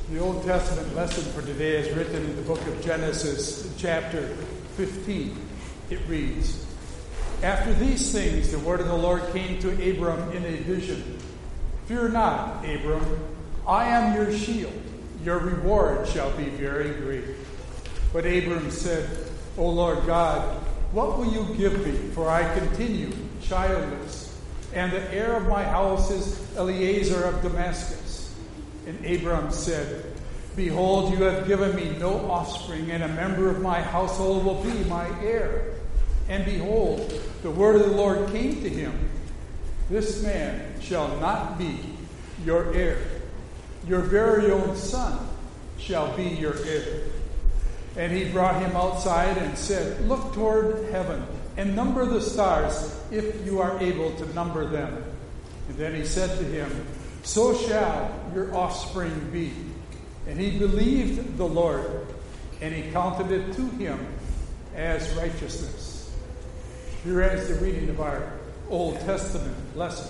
The Old Testament lesson for today is written in the book of Genesis, chapter 15. It reads, "After these things, the word of the Lord came to Abram in a vision. 'Fear not, Abram, I am your shield. Your reward shall be very great.' But Abram said, 'O Lord God, what will you give me? For I continue childless, and the heir of my house is Eliezer of Damascus.' And Abram said, 'Behold, you have given me no offspring, and a member of my household will be my heir.' And behold, the word of the Lord came to him, 'This man shall not be your heir. Your very own son shall be your heir.' And he brought him outside and said, 'Look toward heaven and number the stars, if you are able to number them.' And then he said to him, 'So shall your offspring be.' And he believed the Lord, and he counted it to him as righteousness." Here ends the reading of our Old Testament lesson.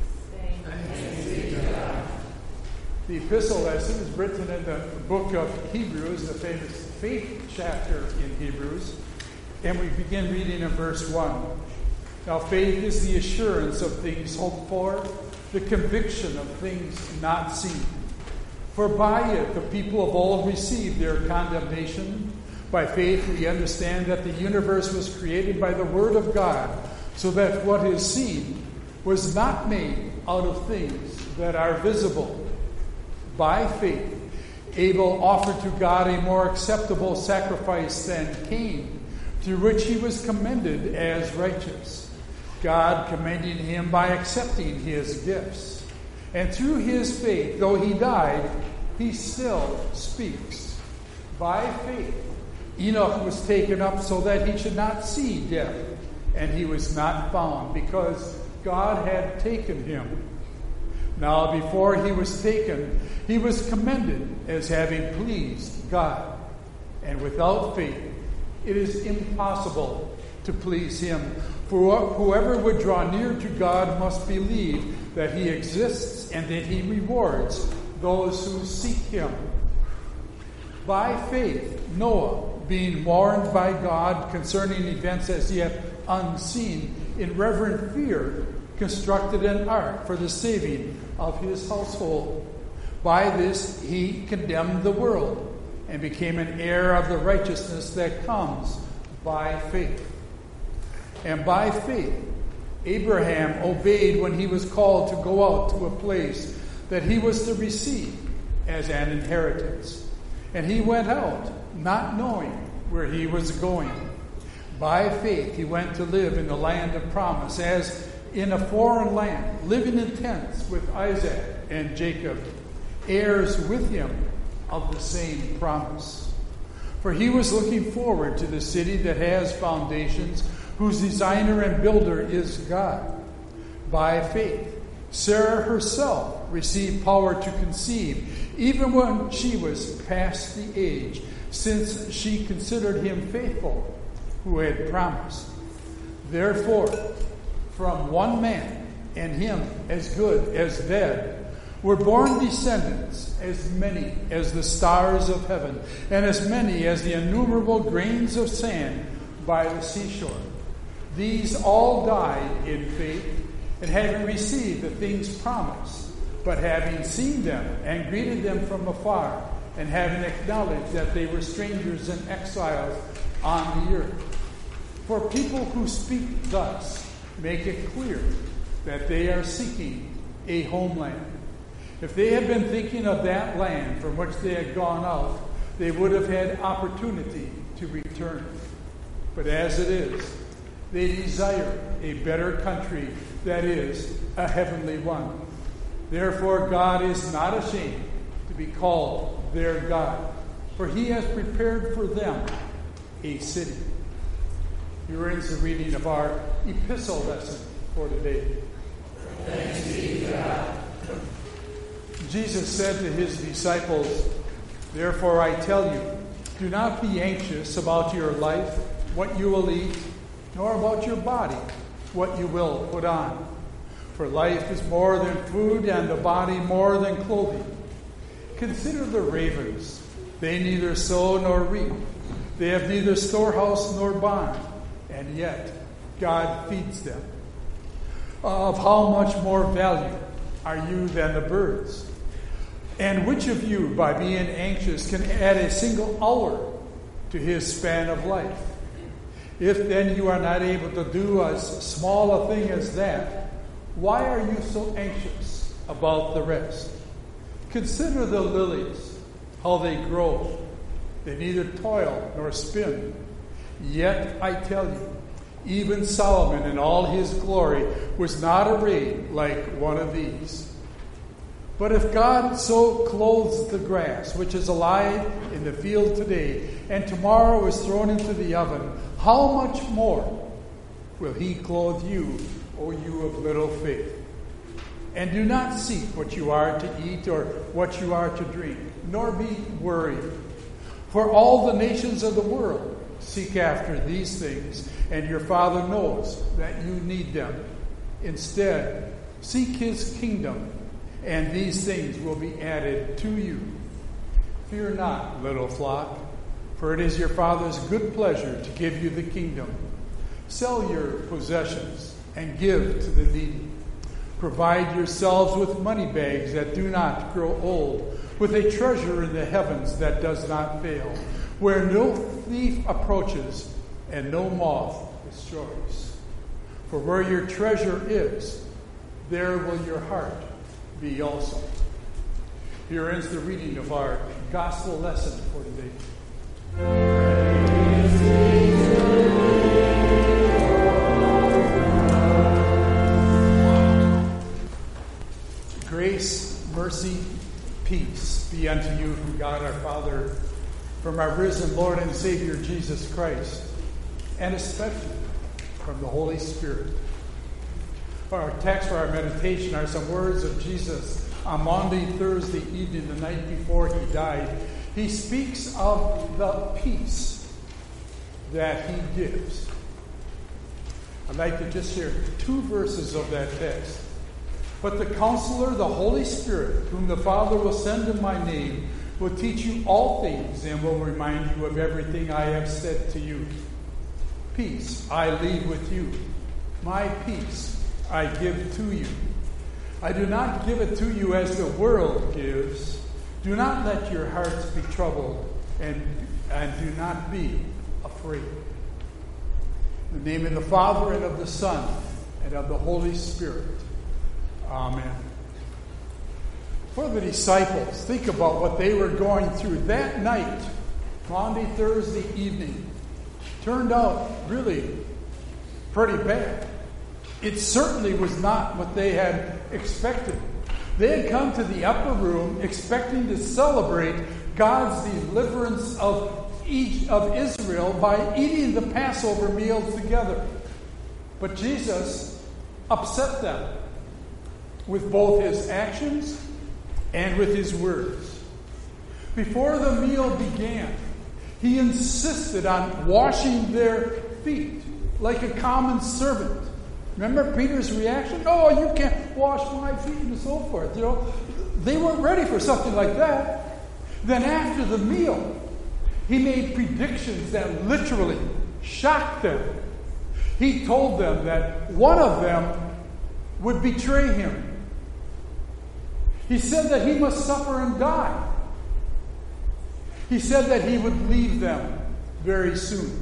Thanks be to God. The epistle lesson is written in the book of Hebrews, the famous faith chapter in Hebrews, and we begin reading in verse 1. "Now faith is the assurance of things hoped for, the conviction of things not seen. For by it the people of old received their condemnation. By faith we understand that the universe was created by the word of God, so that what is seen was not made out of things that are visible. By faith Abel offered to God a more acceptable sacrifice than Cain, through which he was commended as righteous, God commending him by accepting his gifts. And through his faith, though he died, he still speaks. By faith, Enoch was taken up so that he should not see death, and he was not found, because God had taken him. Now before he was taken, he was commended as having pleased God. And without faith, it is impossible to please him. For whoever would draw near to God must believe that he exists and that he rewards those who seek him. By faith, Noah, being warned by God concerning events as yet unseen, in reverent fear, constructed an ark for the saving of his household. By this he condemned the world and became an heir of the righteousness that comes by faith. And by faith, Abraham obeyed when he was called to go out to a place that he was to receive as an inheritance. And he went out, not knowing where he was going. By faith, he went to live in the land of promise, as in a foreign land, living in tents with Isaac and Jacob, heirs with him of the same promise. For he was looking forward to the city that has foundations, whose designer and builder is God. By faith, Sarah herself received power to conceive, even when she was past the age, since she considered him faithful who had promised. Therefore, from one man, and him as good as dead, were born descendants as many as the stars of heaven, and as many as the innumerable grains of sand by the seashore. These all died in faith, and having received the things promised, but having seen them and greeted them from afar, and having acknowledged that they were strangers and exiles on the earth. For people who speak thus make it clear that they are seeking a homeland. If they had been thinking of that land from which they had gone out, they would have had opportunity to return. But as it is, they desire a better country, that is, a heavenly one. Therefore, God is not ashamed to be called their God, for he has prepared for them a city. Here ends the reading of our epistle lesson for today. Thanks be to God. Jesus said to his disciples, "Therefore I tell you, do not be anxious about your life, what you will eat, nor about your body, what you will put on. For life is more than food, and the body more than clothing. Consider the ravens. They neither sow nor reap. They have neither storehouse nor barn, and yet God feeds them. Of how much more value are you than the birds? And which of you, by being anxious, can add a single hour to his span of life? If then you are not able to do as small a thing as that, why are you so anxious about the rest? Consider the lilies, how they grow. They neither toil nor spin. Yet I tell you, even Solomon in all his glory was not arrayed like one of these. But if God so clothes the grass, which is alive in the field today, and tomorrow is thrown into the oven, how much more will he clothe you, O you of little faith? And do not seek what you are to eat or what you are to drink, nor be worried. For all the nations of the world seek after these things, and your Father knows that you need them. Instead, seek his kingdom, and these things will be added to you. Fear not, little flock, for it is your Father's good pleasure to give you the kingdom. Sell your possessions and give to the needy. Provide yourselves with money bags that do not grow old, with a treasure in the heavens that does not fail, where no thief approaches and no moth destroys. For where your treasure is, there will your heart be also. Here ends the reading of our gospel lesson for today. Grace, mercy, peace be unto you from God our Father, from our risen Lord and Savior Jesus Christ, and especially from the Holy Spirit. Our text for our meditation are some words of Jesus on Maundy Thursday evening, the night before he died. He speaks of the peace that he gives. I'd like to just share 2 verses of that text. But the Counselor, the Holy Spirit, whom the Father will send in my name, will teach you all things and will remind you of everything I have said to you. Peace I leave with you. My peace I give to you. I do not give it to you as the world gives. Do not let your hearts be troubled, and do not be afraid. In the name of the Father, and of the Son, and of the Holy Spirit. Amen. For the disciples, think about what they were going through that night, Maundy Thursday evening. Turned out really pretty bad. It certainly was not what they had expected. They had come to the upper room expecting to celebrate God's deliverance of Israel by eating the Passover meal together. But Jesus upset them with both his actions and with his words. Before the meal began, he insisted on washing their feet like a common servant. Remember Peter's reaction? Oh, you can't wash my feet and so forth. You know, they weren't ready for something like that. Then after the meal, he made predictions that literally shocked them. He told them that one of them would betray him. He said that he must suffer and die. He said that he would leave them very soon.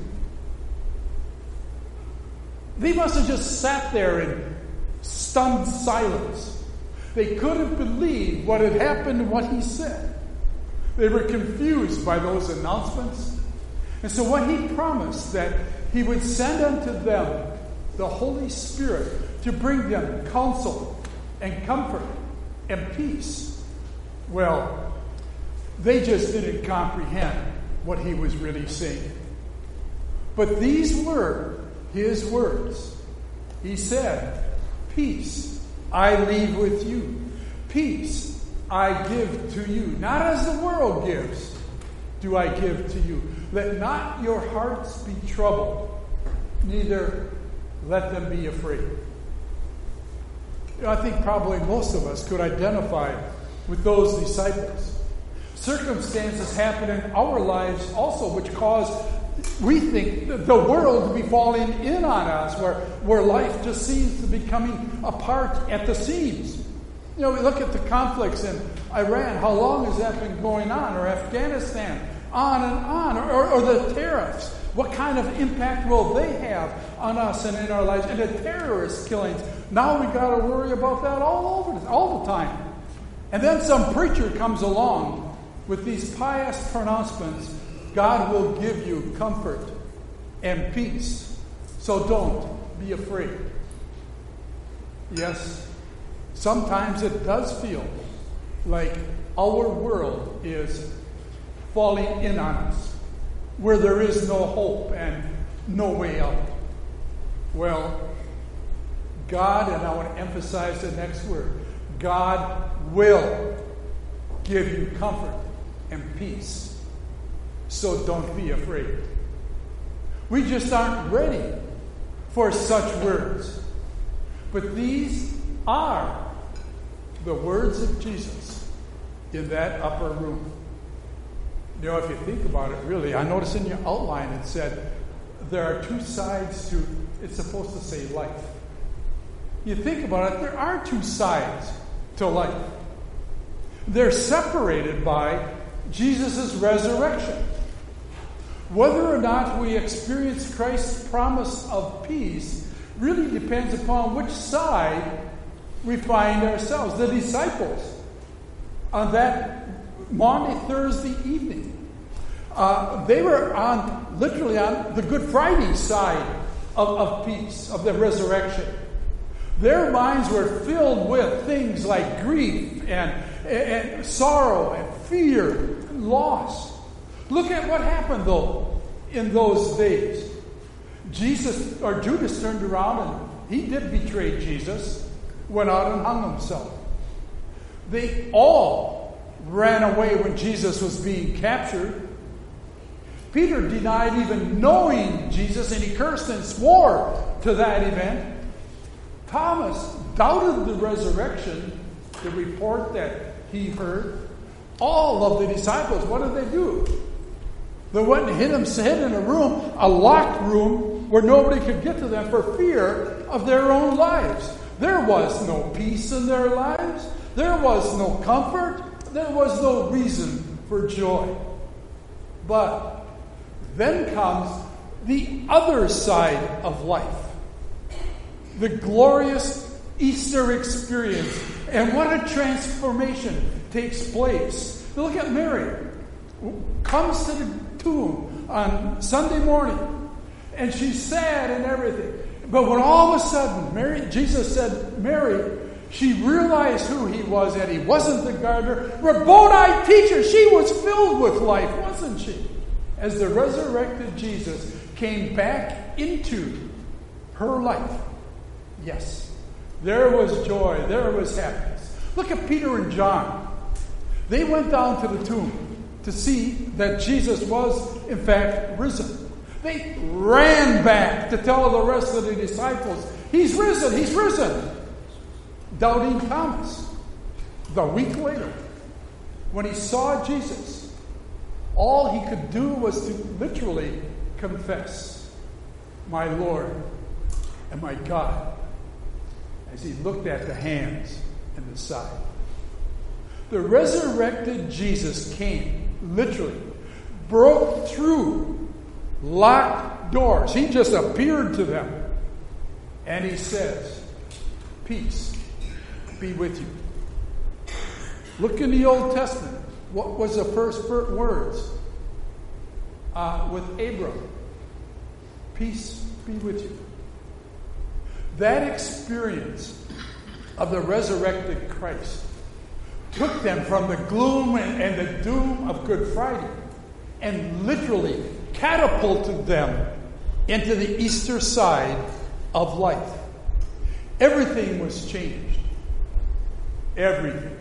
They must have just sat there in stunned silence. They couldn't believe what had happened and what he said. They were confused by those announcements. And so when he promised that he would send unto them the Holy Spirit to bring them counsel and comfort and peace, well, they just didn't comprehend what he was really saying. But these were his words. He said, peace I leave with you. Peace I give to you. Not as the world gives, do I give to you. Let not your hearts be troubled, neither let them be afraid. You know, I think probably most of us could identify with those disciples. Circumstances happen in our lives also which cause, we think, the world to be falling in on us, where life just seems to be coming apart at the seams. We look at the conflicts in Iran. How long has that been going on? Or Afghanistan? On and on. Or the tariffs. What kind of impact will they have on us and in our lives? And the terrorist killings. Now we got to worry about that all the time. And then some preacher comes along with these pious pronouncements. God will give you comfort and peace. So don't be afraid. Yes, sometimes it does feel like our world is falling in on us, where there is no hope and no way out. Well, God, and I want to emphasize the next word, God will give you comfort and peace. So don't be afraid. We just aren't ready for such words. But these are the words of Jesus in that upper room. If you think about it, really, I noticed in your outline it said there are two sides to, it's supposed to say life. You think about it, there are two sides to life. They're separated by Jesus' resurrection. Whether or not we experience Christ's promise of peace really depends upon which side we find ourselves. The disciples, on that Maundy Thursday evening, they were literally on the Good Friday side of peace, of the resurrection. Their minds were filled with things like grief and sorrow and fear and loss. Look at what happened, though, in those days. Judas turned around and he did betray Jesus, went out and hung himself. They all ran away when Jesus was being captured. Peter denied even knowing Jesus, and he cursed and swore to that event. Thomas doubted the resurrection, the report that he heard. All of the disciples, what did they do? They went and hid in a room, a locked room, where nobody could get to them for fear of their own lives. There was no peace in their lives. There was no comfort. There was no reason for joy. But then comes the other side of life. The glorious Easter experience. And what a transformation takes place. Look at Mary. Comes to the tomb on Sunday morning. And she's sad and everything. But when all of a sudden, Jesus said, Mary, she realized who he was, and he wasn't the gardener. Rabboni, teacher, she was filled with life, wasn't she? As the resurrected Jesus came back into her life. Yes, there was joy, there was happiness. Look at Peter and John. They went down to the tomb to see that Jesus was, in fact, risen. They ran back to tell the rest of the disciples, he's risen, he's risen. Doubting Thomas, the week later, when he saw Jesus, all he could do was to literally confess, my Lord and my God, as he looked at the hands and the side. The resurrected Jesus came, literally, broke through locked doors. He just appeared to them. And he says, peace be with you. Look in the Old Testament. What was the first words? With Abram. Peace be with you. That experience of the resurrected Christ took them from the gloom and the doom of Good Friday and literally catapulted them into the Easter side of life. Everything was changed. Everything.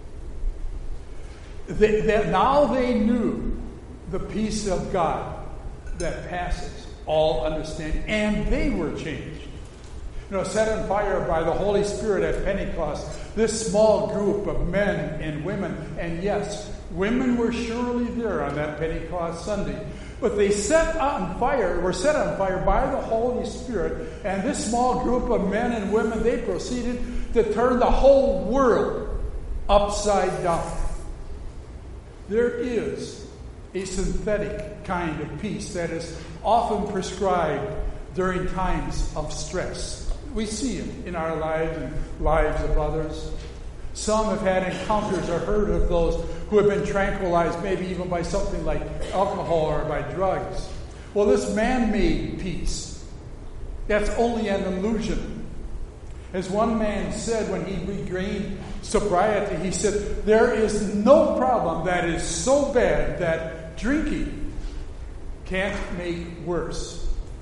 Now they knew the peace of God that passes all understanding, and they were changed. Set on fire by the Holy Spirit at Pentecost, this small group of men and women, and yes, Women were surely there on that Pentecost Sunday. But they were set on fire by the Holy Spirit. And this small group of men and women, they proceeded to turn the whole world upside down. There is a synthetic kind of peace that is often prescribed during times of stress. We see it in our lives and lives of others. Some have had encounters or heard of those who have been tranquilized, maybe even by something like alcohol or by drugs. Well, this man-made peace, that's only an illusion. As one man said when he regained sobriety, he said, there is no problem that is so bad that drinking can't make worse.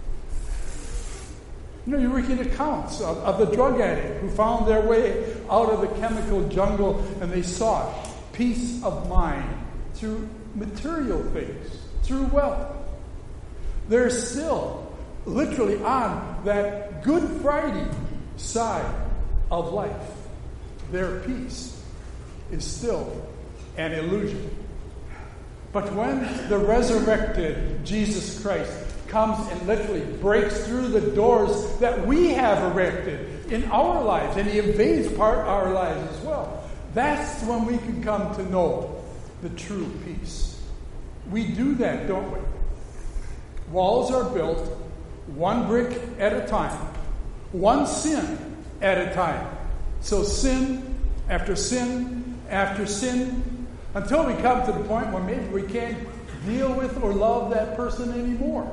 You read accounts of the drug addict who found their way out of the chemical jungle and they sought peace of mind through material things, through wealth. They're still literally on that Good Friday side of life. Their peace is still an illusion. But when the resurrected Jesus Christ comes and literally breaks through the doors that we have erected in our lives, and he invades our lives as well, that's when we can come to know the true peace. We do that, don't we? Walls are built one brick at a time, one sin at a time. So sin after sin after sin, until we come to the point where maybe we can't deal with or love that person anymore.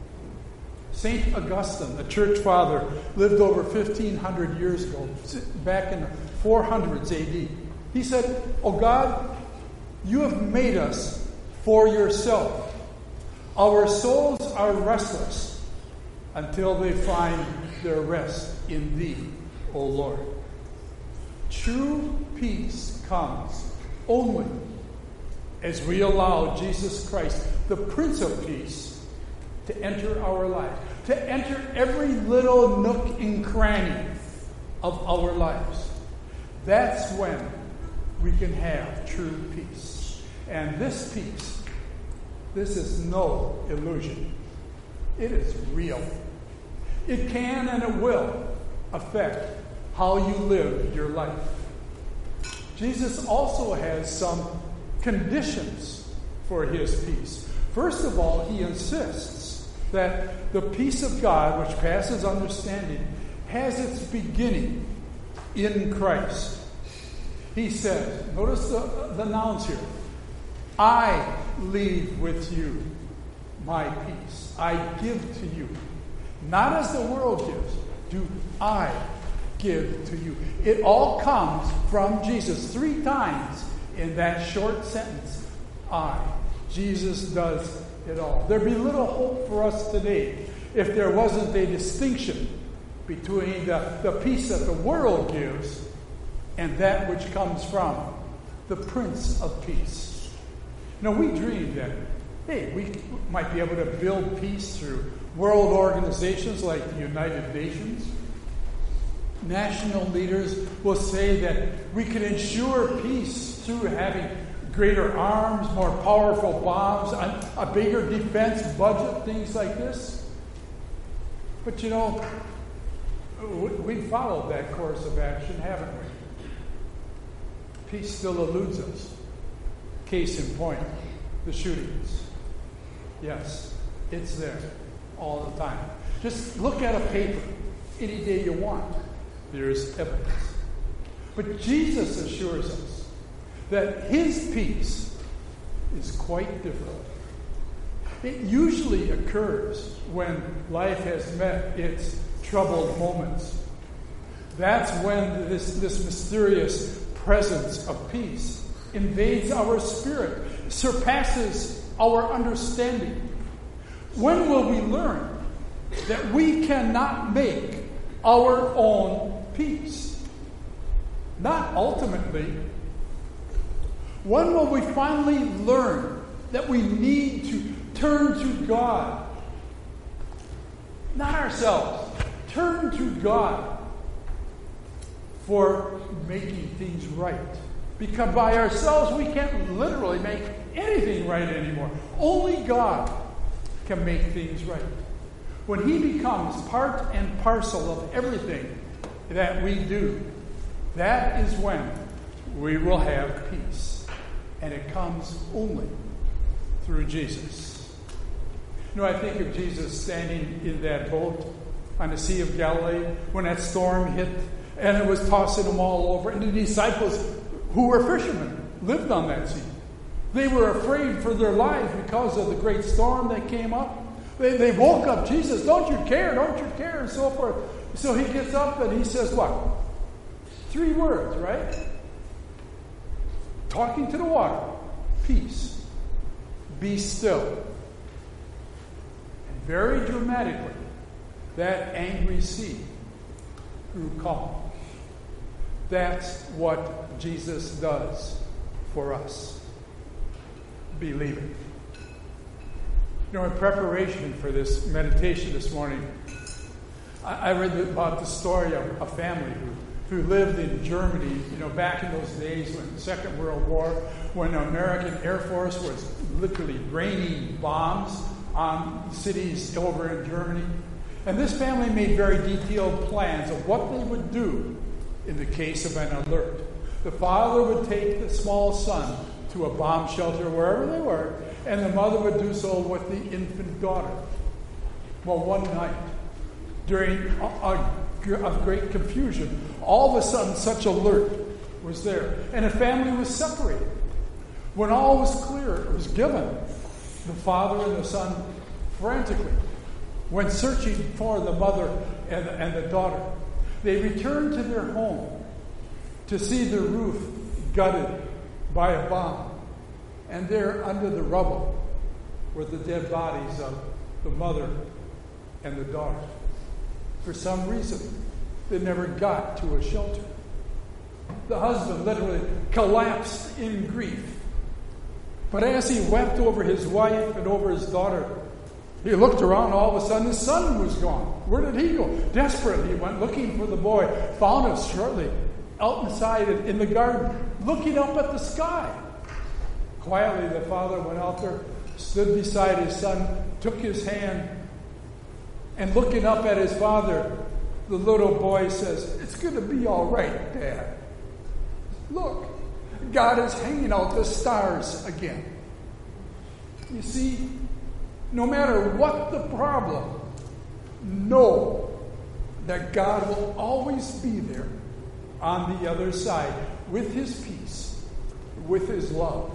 St. Augustine, the church father, lived over 1,500 years ago, back in the 400s AD. He said, "Oh God, you have made us for yourself. Our souls are restless until they find their rest in thee, O Lord." True peace comes only as we allow Jesus Christ, the Prince of Peace, to enter our lives, to enter every little nook and cranny of our lives. That's when we can have true peace. And this peace, this is no illusion. It is real. It can and it will affect how you live your life. Jesus also has some conditions for his peace. First of all, he insists that the peace of God, which passes understanding, has its beginning in Christ. He says, notice the nouns here, I leave with you my peace. I give to you. Not as the world gives, do I give to you. It all comes from Jesus. 3 times in that short sentence, I. Jesus does it all. There'd be little hope for us today if there wasn't a distinction between the peace that the world gives and that which comes from the Prince of Peace. We dream that, hey, we might be able to build peace through world organizations like the United Nations. National leaders will say that we can ensure peace through having greater arms, more powerful bombs, a bigger defense budget, things like this. But we followed that course of action, haven't we? Peace still eludes us. Case in point, the shootings. Yes, it's there all the time. Just look at a paper any day you want. There's evidence. But Jesus assures us that his peace is quite different. It usually occurs when life has met its troubled moments. That's when this mysterious presence of peace invades our spirit, surpasses our understanding. When will we learn that we cannot make our own peace? Not ultimately. When will we finally learn that we need to turn to God? Not ourselves. Turn to God for making things right Because by ourselves, we can't literally make anything right anymore. Only God can make things right. When He becomes part and parcel of everything that we do, that is when we will have peace. And it comes only through Jesus. You know, I think of Jesus standing in that boat on the Sea of Galilee when that storm hit and it was tossing them all over. And the disciples, who were fishermen, lived on that sea. They were afraid for their lives because of the great storm that came up. They woke up, Jesus, don't you care, and so forth. So He gets up and He says what? 3 words, right? Talking to the water. Peace. Be still. And very dramatically, that angry sea grew calm. That's what Jesus does for us. Believe it. You know, in preparation for this meditation this morning, I read about the story of a family who lived in Germany, you know, back in those days when the Second World War, when the American Air Force was literally raining bombs on cities over in Germany. And this family made very detailed plans of what they would do in the case of an alert. The father would take the small son to a bomb shelter wherever they were, and the mother would do so with the infant daughter. Well, one night, during a great confusion, all of a sudden such alert was there, and the family was separated. When all was clear, it was given. The father and the son frantically went searching for the mother and the daughter. They returned to their home to see the roof gutted by a bomb. And there, under the rubble, were the dead bodies of the mother and the daughter. For some reason, they never got to a shelter. The husband literally collapsed in grief. But as he wept over his wife and over his daughter, he looked around. All of a sudden, his son was gone. Where did he go? Desperately, he went looking for the boy. Found him shortly out inside in the garden, looking up at the sky. Quietly, the father went out there, stood beside his son, took his hand, and looking up at his father, the little boy says, "It's going to be all right, Dad. Look, God is hanging out the stars again." You see, no matter what the problem, know that God will always be there on the other side with His peace, with His love.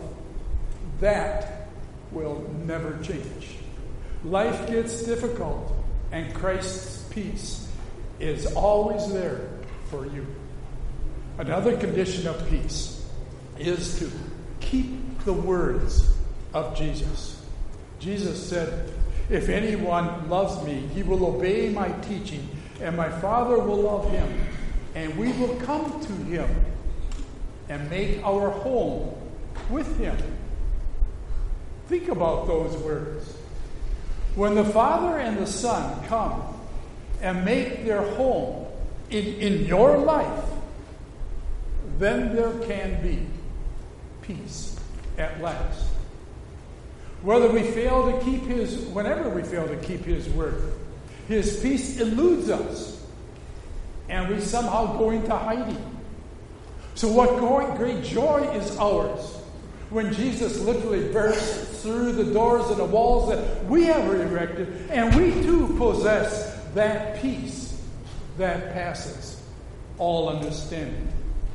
That will never change. Life gets difficult, and Christ's peace is always there for you. Another condition of peace is to keep the words of Jesus. Jesus said, "If anyone loves me, he will obey my teaching, and my Father will love him, and we will come to him and make our home with him." Think about those words. When the Father and the Son come and make their home in your life, then there can be peace at last. Whenever we fail to keep His word, His peace eludes us, and we somehow go into hiding. So what great joy is ours when Jesus literally bursts through the doors and the walls that we have erected, and we too possess that peace that passes all understanding.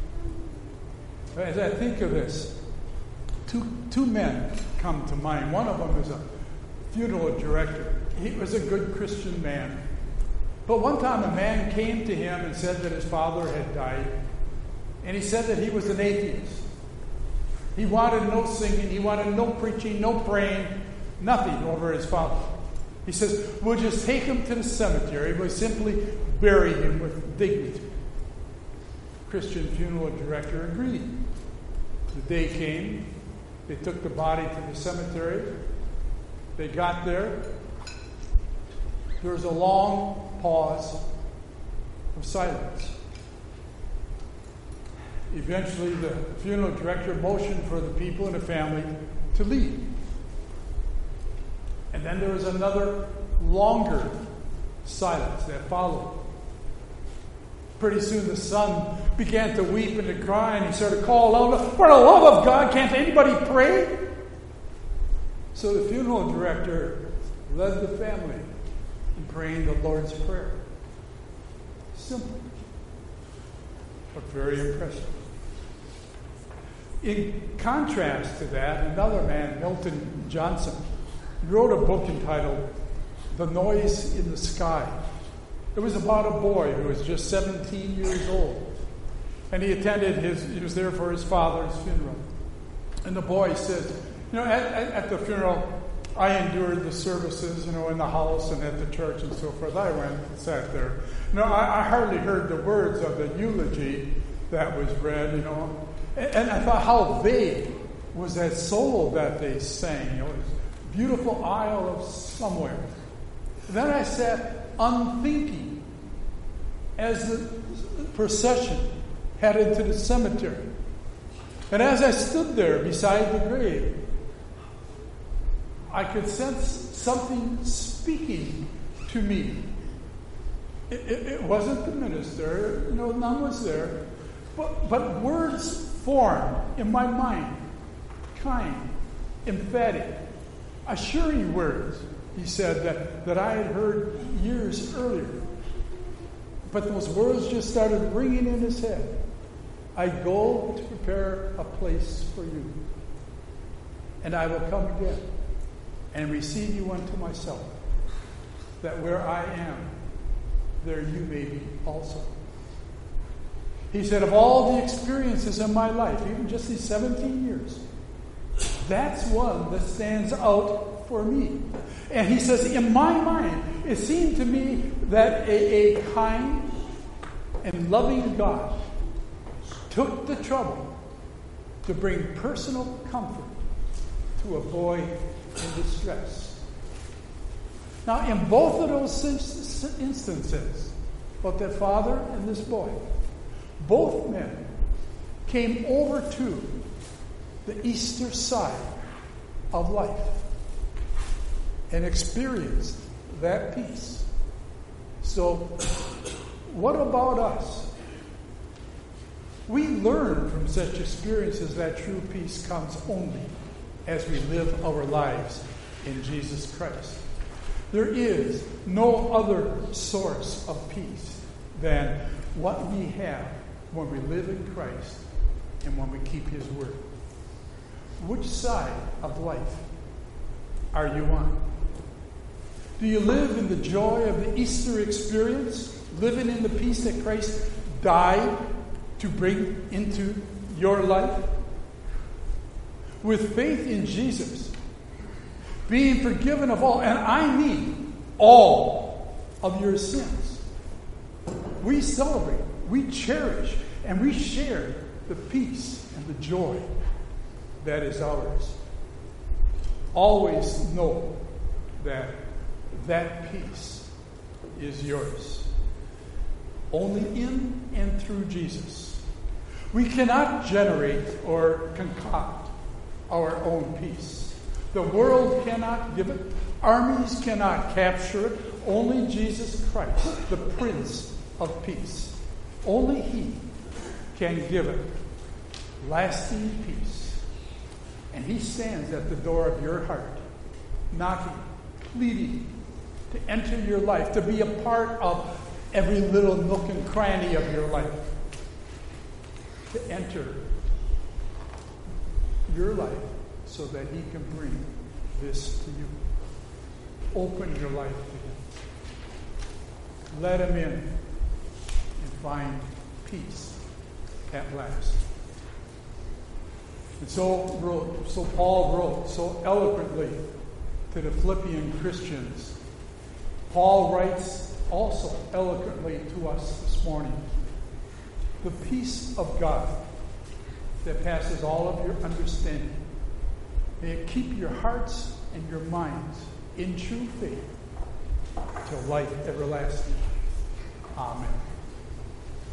As I think of this, two men come to mind. One of them is a funeral director. He was a good Christian man. But one time a man came to him and said that his father had died. And he said that he was an atheist. He wanted no singing, he wanted no preaching, no praying, nothing over his father. He says, "We'll just take him to the cemetery. We'll simply bury him with dignity." Christian funeral director agreed. The day came. They took the body to the cemetery. They got there. There was a long pause of silence. Eventually, the funeral director motioned for the people in the family to leave. And then there was another longer silence that followed. Pretty soon the son began to weep and to cry, and he started calling out, "For the love of God, can't anybody pray?" So the funeral director led the family in praying the Lord's Prayer. Simple, but very impressive. In contrast to that, another man, Milton Johnson, wrote a book entitled The Noise in the Sky. It was about a boy who was just 17 years old. And he was there for his father's funeral. And the boy says, at the funeral, I endured the services, in the house and at the church and so forth. I went and sat there. I hardly heard the words of the eulogy that was read, And I thought, how vague was that solo that they sang? It was beautiful isle of somewhere. Then I sat unthinking as the procession headed to the cemetery. And as I stood there beside the grave, I could sense something speaking to me. It wasn't the minister, none was there, but words formed in my mind, kind, emphatic, assuring words, he said, that I had heard years earlier. But those words just started ringing in his head. I go to prepare a place for you, and I will come again and receive you unto myself, that where I am, there you may be also. He said, of all the experiences in my life, even just these 17 years, that's one that stands out for me. And he says, in my mind, it seemed to me that a kind and loving God took the trouble to bring personal comfort to a boy in distress. Now, in both of those instances, both that father and this boy, both men came over to the Easter side of life and experienced that peace. So, what about us? We learn from such experiences that true peace comes only as we live our lives in Jesus Christ. There is no other source of peace than what we have when we live in Christ and when we keep His Word. Which side of life are you on? Do you live in the joy of the Easter experience, living in the peace that Christ died to bring into your life? With faith in Jesus, being forgiven of all, and I mean all of your sins, we celebrate, we cherish, and we share the peace and the joy that is ours. Always know that peace is yours. Only in and through Jesus. We cannot generate or concoct our own peace. The world cannot give it. Armies cannot capture it. Only Jesus Christ, the Prince of Peace. Only He can give it lasting peace. And He stands at the door of your heart, knocking, pleading to enter your life, to be a part of every little nook and cranny of your life, to enter your life so that He can bring this to you. Open your life to Him. Let Him in and find peace at last. And so Paul wrote so eloquently to the Philippian Christians. Paul writes also eloquently to us this morning. The peace of God that passes all of your understanding, may it keep your hearts and your minds in true faith till life everlasting. Amen.